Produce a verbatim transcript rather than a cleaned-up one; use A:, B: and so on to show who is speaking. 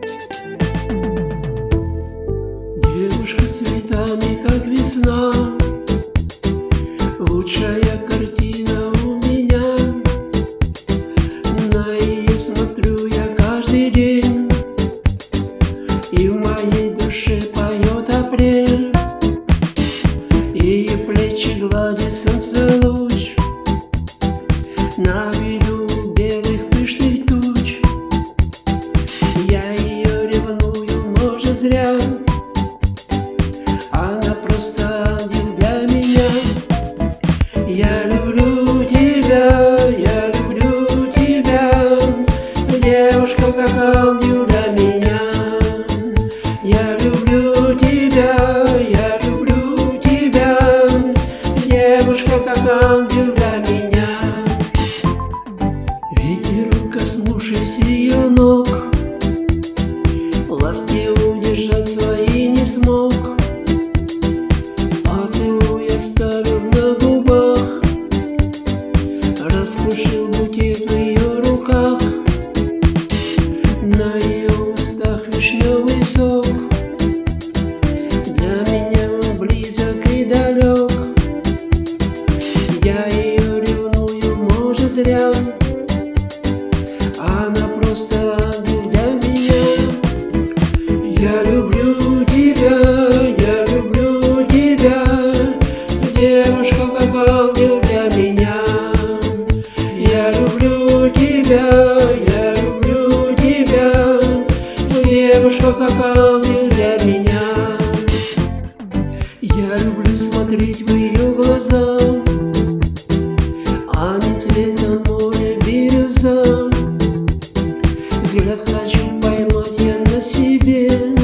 A: Девушка с цветами, как весна, лучшая картина у меня. На ее смотрю я каждый день, и в моей душе поет апрель. Ее плечи гладит солнце луч на виду белых пышных туч. Я ее ревную, может, зря. Она просто ангел для меня. Я люблю тебя, я люблю тебя, девушка, как ангел для меня. Я люблю тебя, я люблю тебя, девушка, как ангел для меня. Ветерок, коснувшись ее ног, ласки удержать свои не смог. Поцелуй оставил на губах, распушил букет в ее руках. На ее устах вишневый сок, для меня он близок и далек. Я ее ревную, может, зря. Она просто ангел для меня. Я люблю тебя, я люблю тебя, девушка, как ангел для меня. Я люблю тебя, я люблю тебя, девушка, как ангел для меня. Я люблю смотреть в ее глаза, они цвета моря бирюза. Взгляд хочу поймать я на себе.